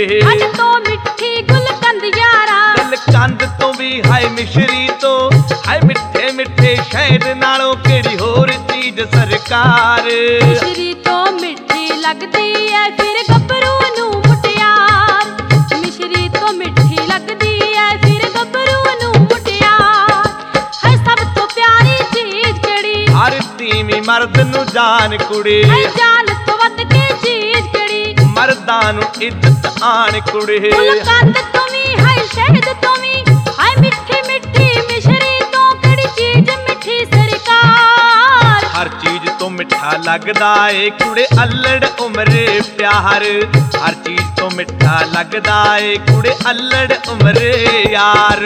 कुड़े। खंड तो मिठी गुलकंद यारा, गुलकंद तो भी हाय मिश्री तो हाय मिठे मिठे शहद नालों केड़ी होर चीज सरकार। मिश्री तो मिठी लगदी है फिर गभरू नू मुटियार, मिश्री तो मिठी लगदी है फिर गभरू नू मुटियार। है सब तो प्यारी चीज केड़ी, हर तीवी मर्द नू जान कुड़े। है जान तो वध के चीज केड़ी, मर्दां नू इज्जत आन कुड़े। गुलकंद तो भी है शहद तो भी है मिठी मिठी मिश्री तो केड़ी चीज मिठी सरकार। हर चीज तो मिठा लगदा ए कुड़े अल्लड़ उमरे प्यार। हर चीज तो मिठा लगदा ए कुड़े अल्लड़ उमरे यार।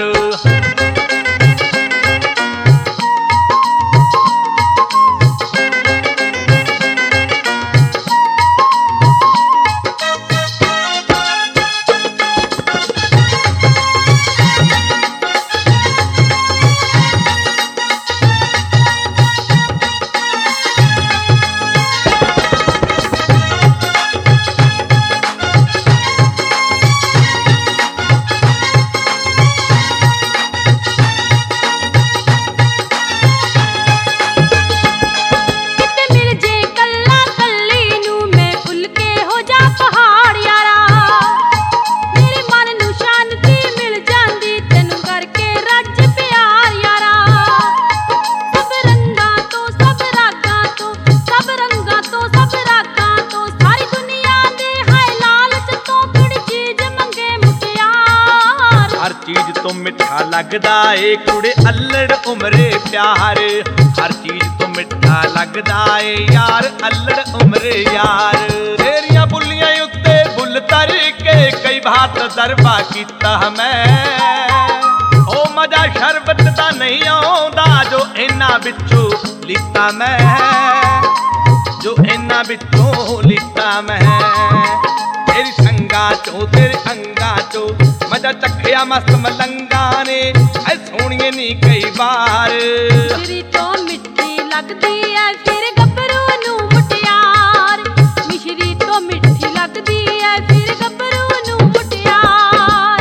चीज तो मिठा लगदा ए कुड़े अल्लड़ उमरे प्यार। हर चीज तो मिठा लगदा ए यार अल्लड़ उमरे यार। तेरियां बुल्लियां उत्ते बुल तर के कई भात दरबा कीता मैं। ओ मजा शरबत दा नहीं आउंदा जो इन्हां विचों लीता मैं, जो इन्हां विचों लीता मैं। तेरी संगा चो तेरे अंगा चो मजा चखिया मस्त मलंगा ने ऐ सोहणिए नी कई बार। मिश्री तो मिठी लगदी है फिर गभरू नू मुटियार, मिश्री तो मिठी लगदी है फिर गभरू नू मुटियार।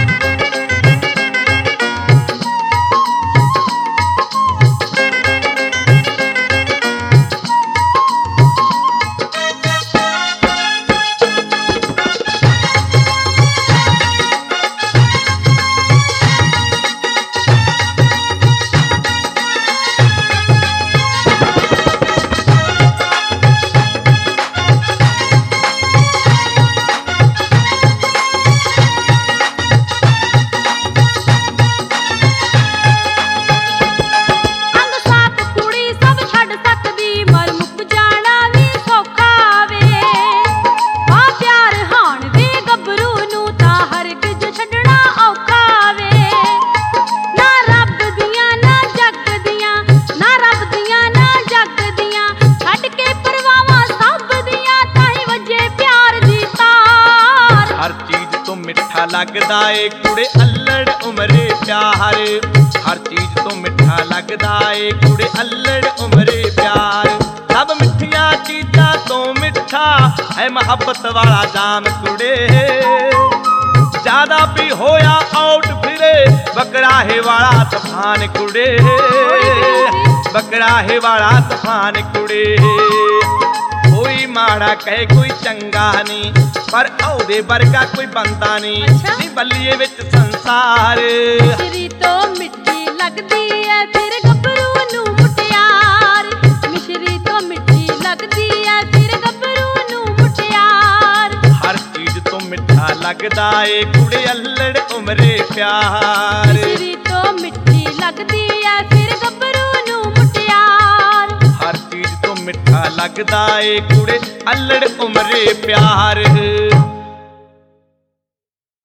लगदा ए कुड़े अल्लड़ उमरे प्यार। हर चीज तो मिठा लगदा ए कुड़े अल्लड़ उमरे प्यार। सब मिठियां चीजां तो मिठा है मोहब्बत वाला जाम कुड़े। ज्यादा भी होया आउट फिरे बकराहे वाला तूफान कुड़े, बकराहे वाला तूफान कुड़े। कोई माड़ा कहे कोई चंगा नहीं पर औदे वर्गा कोई बंदा नहीं। नी बल्लिए विच संसार। मिश्री तो मिठी लगदी है फिर गभरू नू मुटियार, मिश्री तो मिठी लगदी है फिर गभरू नू मुटियार। हर चीज तो मिठा लगदा ए कुड़े अल्लड़ उमरे प्यार। मिश्री तो मिठी लगदी है फिर गभरू नू मुटियार। हर चीज तो मिठा लगदा ए कुड़े अल्लड़ उमरे प्यार।